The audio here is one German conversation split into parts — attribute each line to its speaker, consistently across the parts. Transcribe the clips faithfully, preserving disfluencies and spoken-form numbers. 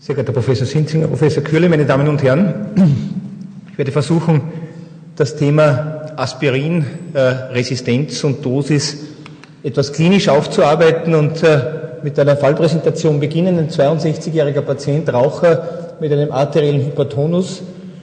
Speaker 1: Sehr geehrter Professor Sinzinger, Professor Kürle, meine Damen und Herren, ich werde versuchen, das Thema Aspirinresistenz und Dosis etwas klinisch aufzuarbeiten und mit einer Fallpräsentation beginnen. Ein zweiundsechzigjähriger Patient, Raucher mit einem arteriellen Hypertonus,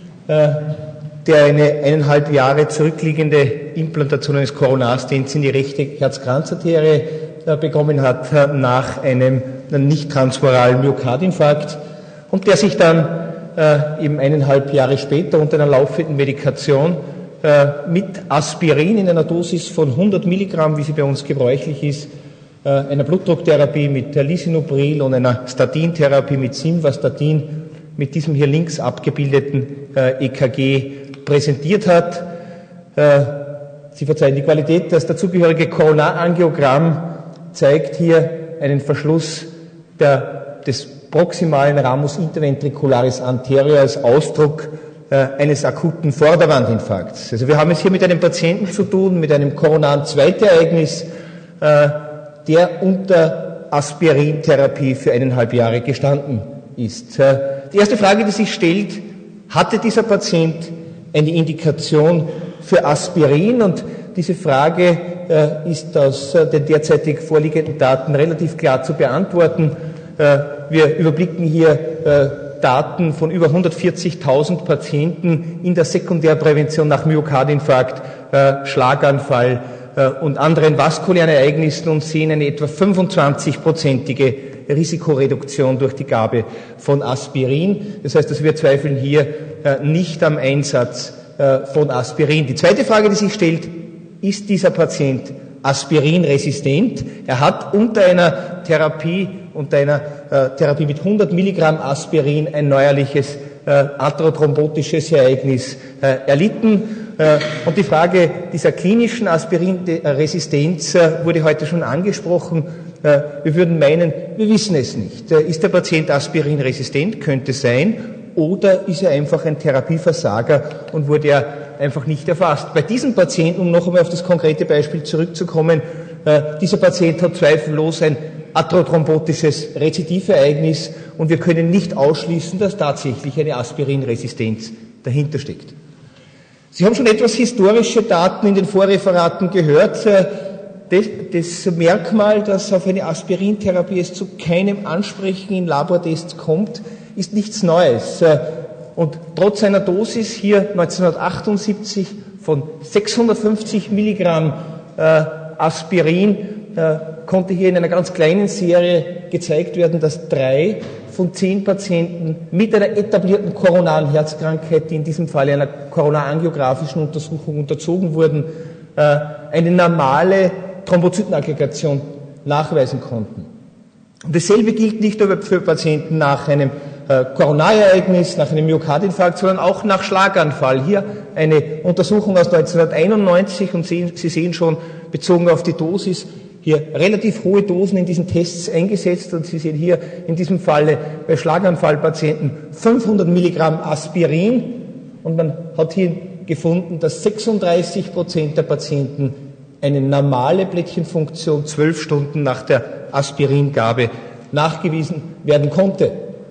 Speaker 1: der eine eineinhalb Jahre zurückliegende Implantation eines Coronarstents in die rechte Herzkranzarterie bekommen hat nach einem nicht transmuralen Myokardinfarkt und der sich dann äh, eben eineinhalb Jahre später unter einer laufenden Medikation äh, mit Aspirin in einer Dosis von hundert Milligramm, wie sie bei uns gebräuchlich ist, äh, einer Blutdrucktherapie mit Lisinopril und einer Statintherapie mit Simvastatin mit diesem hier links abgebildeten äh, E K G präsentiert hat. Äh, Sie verzeihen, die Qualität, das dazugehörige Koronarangiogramm zeigt hier einen Verschluss der, des proximalen Ramus interventricularis anterior als Ausdruck äh, eines akuten Vorderwandinfarkts. Also wir haben es hier mit einem Patienten zu tun, mit einem koronaren Zweitereignis, äh, der unter Aspirintherapie für eineinhalb Jahre gestanden ist. Äh, die erste Frage, die sich stellt, hatte dieser Patient eine Indikation für Aspirin? Und diese Frage äh, ist aus äh, den derzeitig vorliegenden Daten relativ klar zu beantworten. Äh, wir überblicken hier äh, Daten von über hundertvierzigtausend Patienten in der Sekundärprävention nach Myokardinfarkt, äh, Schlaganfall äh, und anderen vaskulären Ereignissen und sehen eine etwa fünfundzwanzigprozentige Risikoreduktion durch die Gabe von Aspirin. Das heißt, dass wir zweifeln hier äh, nicht am Einsatz äh, von Aspirin. Die zweite Frage, die sich stellt: Ist dieser Patient aspirinresistent? Er hat unter einer Therapie, unter einer äh, Therapie mit hundert Milligramm Aspirin ein neuerliches äh, atrothrombotisches Ereignis äh, erlitten. Äh, und die Frage dieser klinischen Aspirinresistenz äh, wurde heute schon angesprochen. Äh, wir würden meinen, wir wissen es nicht. Äh, ist der Patient aspirinresistent? Könnte sein. Oder ist er einfach ein Therapieversager und wurde er einfach nicht erfasst? Bei diesem Patienten, um noch einmal auf das konkrete Beispiel zurückzukommen, äh, dieser Patient hat zweifellos ein atrothrombotisches Rezidivereignis und wir können nicht ausschließen, dass tatsächlich eine Aspirinresistenz dahinter steckt. Sie haben schon etwas historische Daten in den Vorreferaten gehört. Äh, das, das Merkmal, dass auf eine Aspirintherapie es zu keinem Ansprechen in Labortests kommt, ist nichts Neues. Und trotz einer Dosis hier neunzehnhundertachtundsiebzig von sechshundertfünfzig Milligramm äh, Aspirin äh, konnte hier in einer ganz kleinen Serie gezeigt werden, dass drei von zehn Patienten mit einer etablierten koronaren Herzkrankheit, die in diesem Fall einer koronarangiographischen Untersuchung unterzogen wurden, äh, eine normale Thrombozytenaggregation nachweisen konnten. Und dasselbe gilt nicht nur für Patienten nach einem äh, Koronarereignis, nach einem Myokardinfarkt, sondern auch nach Schlaganfall. Hier eine Untersuchung aus neunzehnhunderteinundneunzig und sehen, Sie sehen schon, bezogen auf die Dosis, hier relativ hohe Dosen in diesen Tests eingesetzt und Sie sehen hier in diesem Falle bei Schlaganfallpatienten fünfhundert Milligramm Aspirin und man hat hier gefunden, dass sechsunddreißig Prozent der Patienten eine normale Blättchenfunktion zwölf Stunden nach der Aspiringabe nachgewiesen werden konnte.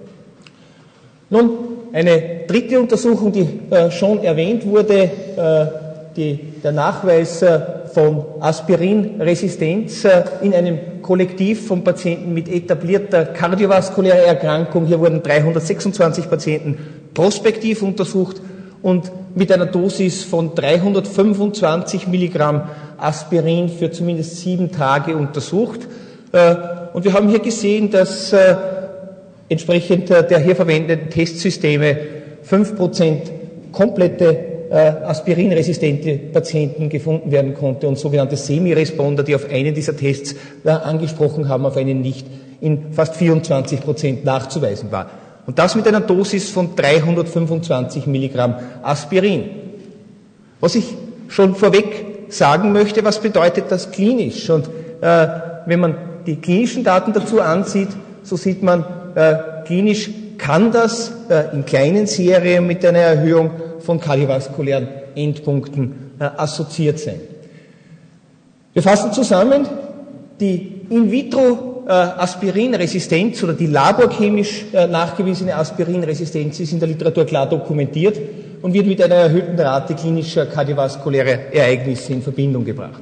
Speaker 1: Nun, eine dritte Untersuchung, die äh, schon erwähnt wurde, äh, die, der Nachweis äh, von Aspirinresistenz äh, in einem Kollektiv von Patienten mit etablierter kardiovaskulärer Erkrankung. Hier wurden dreihundertsechsundzwanzig Patienten prospektiv untersucht und mit einer Dosis von dreihundertfünfundzwanzig Milligramm Aspirin für zumindest sieben Tage untersucht. Und wir haben hier gesehen, dass äh, entsprechend äh, der hier verwendeten Testsysteme fünf Prozent komplette äh, aspirinresistente Patienten gefunden werden konnte und sogenannte Semi-Responder, die auf einen dieser Tests äh, angesprochen haben, auf einen nicht, in fast vierundzwanzig Prozent nachzuweisen war. Und das mit einer Dosis von dreihundertfünfundzwanzig Milligramm Aspirin. Was ich schon vorweg sagen möchte, was bedeutet das klinisch? Und äh, wenn man die klinischen Daten dazu ansieht, so sieht man, äh, klinisch kann das äh, in kleinen Serien mit einer Erhöhung von kardiovaskulären Endpunkten äh, assoziiert sein. Wir fassen zusammen, die In-vitro äh, Aspirinresistenz oder die laborchemisch äh, nachgewiesene Aspirinresistenz ist in der Literatur klar dokumentiert und wird mit einer erhöhten Rate klinischer kardiovaskulärer Ereignisse in Verbindung gebracht.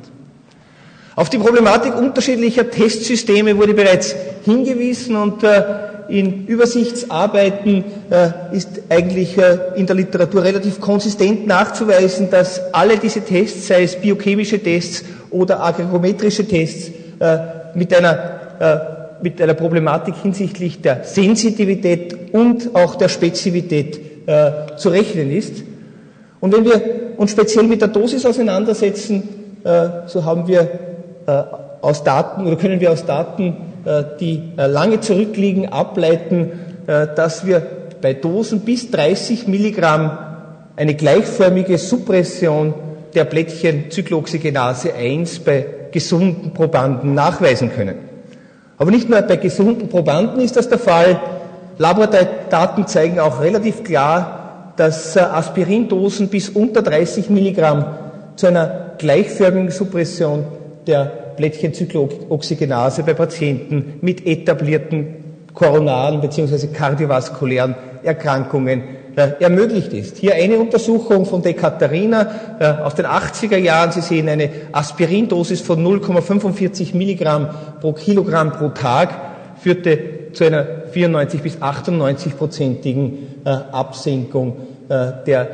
Speaker 1: Auf die Problematik unterschiedlicher Testsysteme wurde bereits hingewiesen und äh, in Übersichtsarbeiten äh, ist eigentlich äh, in der Literatur relativ konsistent nachzuweisen, dass alle diese Tests, sei es biochemische Tests oder aggregometrische Tests, äh, mit einer, äh, mit einer Problematik hinsichtlich der Sensitivität und auch der Spezifität äh, zu rechnen ist. Und wenn wir uns speziell mit der Dosis auseinandersetzen, äh, so haben wir äh, aus Daten oder können wir aus Daten, äh, die äh, lange zurückliegen, ableiten, äh, dass wir bei Dosen bis dreißig Milligramm eine gleichförmige Suppression der Blättchen-Cyclooxygenase eins bei gesunden Probanden nachweisen können. Aber nicht nur bei gesunden Probanden ist das der Fall. Labordaten zeigen auch relativ klar, dass Aspirindosen bis unter dreißig Milligramm zu einer gleichförmigen Suppression der Blättchen-Cyclooxygenase bei Patienten mit etablierten koronaren bzw. kardiovaskulären Erkrankungen äh, ermöglicht ist. Hier eine Untersuchung von De Catarina äh, aus den achtziger Jahren. Sie sehen eine Aspirindosis von null Komma fünfundvierzig Milligramm pro Kilogramm pro Tag, führte zu einer vierundneunzig bis achtundneunzig-prozentigen äh, Absenkung äh, der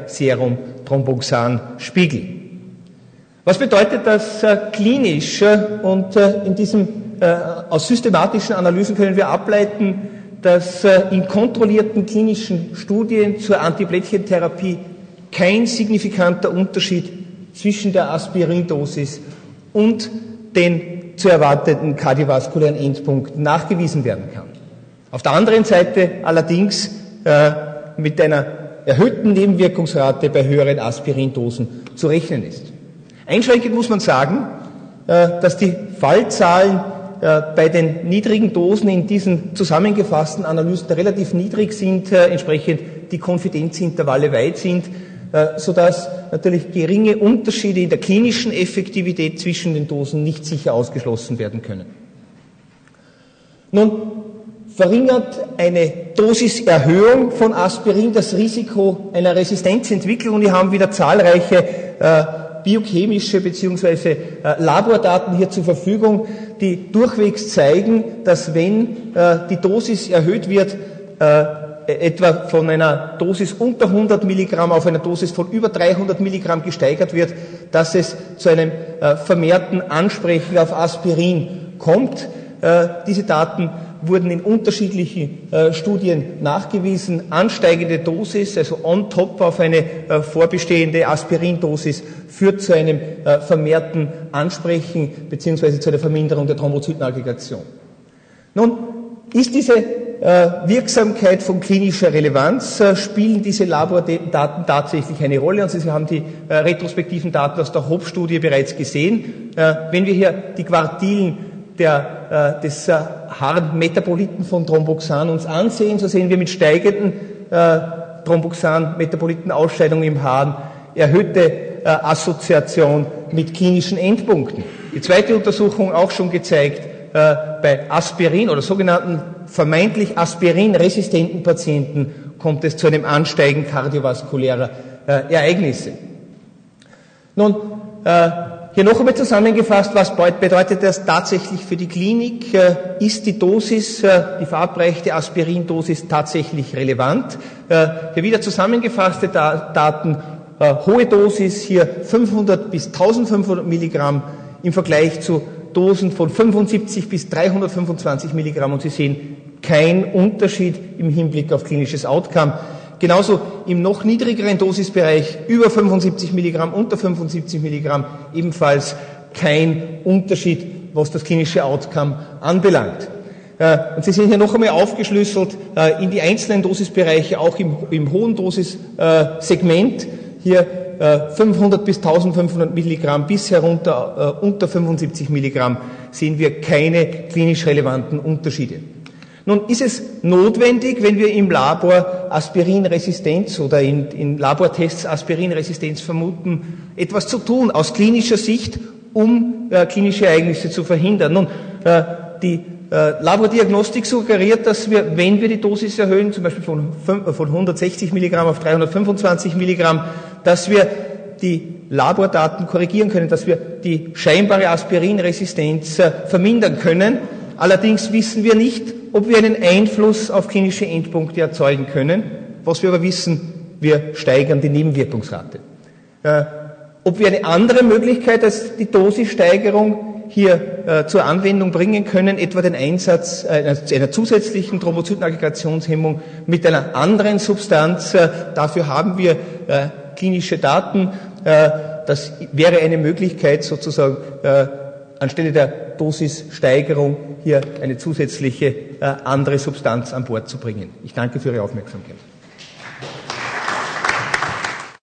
Speaker 1: Serum-Thromboxan-Spiegel. Was bedeutet das äh, klinisch? Und äh, in diesem, äh, aus systematischen Analysen können wir ableiten, dass äh, in kontrollierten klinischen Studien zur Antiblättchentherapie kein signifikanter Unterschied zwischen der Aspirindosis und den zu erwartenden kardiovaskulären Endpunkten nachgewiesen werden kann. Auf der anderen Seite allerdings äh, mit einer erhöhten Nebenwirkungsrate bei höheren Aspirindosen zu rechnen ist. Einschränkend muss man sagen, äh, dass die Fallzahlen äh, bei den niedrigen Dosen in diesen zusammengefassten Analysen relativ niedrig sind, äh, entsprechend die Konfidenzintervalle weit sind, äh, sodass natürlich geringe Unterschiede in der klinischen Effektivität zwischen den Dosen nicht sicher ausgeschlossen werden können. Nun verringert eine Dosiserhöhung von Aspirin das Risiko einer Resistenzentwicklung, und wir haben wieder zahlreiche äh, biochemische bzw. Äh, Labordaten hier zur Verfügung, die durchwegs zeigen, dass wenn äh, die Dosis erhöht wird, äh, etwa von einer Dosis unter hundert Milligramm auf eine Dosis von über dreihundert Milligramm gesteigert wird, dass es zu einem äh, vermehrten Ansprechen auf Aspirin kommt. Äh, diese Daten wurden in unterschiedlichen äh, Studien nachgewiesen. Ansteigende Dosis, also on top auf eine äh, vorbestehende Aspirindosis, führt zu einem äh, vermehrten Ansprechen bzw. zu einer Verminderung der Thrombozytenaggregation. Nun ist diese äh, Wirksamkeit von klinischer Relevanz, äh, spielen diese Labordaten tatsächlich eine Rolle, und Sie haben die äh, retrospektiven Daten aus der Hope-Studie bereits gesehen. Äh, wenn wir hier die Quartilen der, äh, des äh, Harnmetaboliten von Thromboxan uns ansehen, so sehen wir mit steigenden äh, Thromboxan-Metabolitenausscheidungen im Harn erhöhte äh, Assoziation mit klinischen Endpunkten. Die zweite Untersuchung auch schon gezeigt, äh, bei Aspirin oder sogenannten vermeintlich aspirinresistenten Patienten kommt es zu einem Ansteigen kardiovaskulärer äh, Ereignisse. Nun, äh, hier noch einmal zusammengefasst, was bedeutet das tatsächlich für die Klinik? Ist die Dosis, die verabreichte Aspirindosis tatsächlich relevant? Hier wieder zusammengefasste Daten, hohe Dosis, hier fünfhundert bis eintausendfünfhundert Milligramm im Vergleich zu Dosen von fünfundsiebzig bis dreihundertfünfundzwanzig Milligramm, und Sie sehen keinen Unterschied im Hinblick auf klinisches Outcome. Genauso im noch niedrigeren Dosisbereich, über fünfundsiebzig Milligramm, unter fünfundsiebzig Milligramm, ebenfalls kein Unterschied, was das klinische Outcome anbelangt. Und Sie sehen hier noch einmal aufgeschlüsselt in die einzelnen Dosisbereiche, auch im, im hohen Dosissegment, hier fünfhundert bis eintausendfünfhundert Milligramm bis herunter unter fünfundsiebzig Milligramm, sehen wir keine klinisch relevanten Unterschiede. Nun ist es notwendig, wenn wir im Labor Aspirinresistenz oder in, in Labortests Aspirinresistenz vermuten, etwas zu tun aus klinischer Sicht, um äh, klinische Ereignisse zu verhindern. Nun, äh, die äh, Labordiagnostik suggeriert, dass wir, wenn wir die Dosis erhöhen, zum Beispiel von, von hundertsechzig Milligramm auf dreihundertfünfundzwanzig Milligramm, dass wir die Labordaten korrigieren können, dass wir die scheinbare Aspirinresistenz äh, vermindern können. Allerdings wissen wir nicht, ob wir einen Einfluss auf klinische Endpunkte erzeugen können. Was wir aber wissen, wir steigern die Nebenwirkungsrate. Äh, ob wir eine andere Möglichkeit als die Dosissteigerung hier äh, zur Anwendung bringen können, etwa den Einsatz äh, einer zusätzlichen Thrombozytenaggregationshemmung mit einer anderen Substanz, äh, dafür haben wir äh, klinische Daten. Äh, das wäre eine Möglichkeit, sozusagen äh, anstelle der Dosissteigerung hier eine zusätzliche äh, andere Substanz an Bord zu bringen. Ich danke für Ihre Aufmerksamkeit.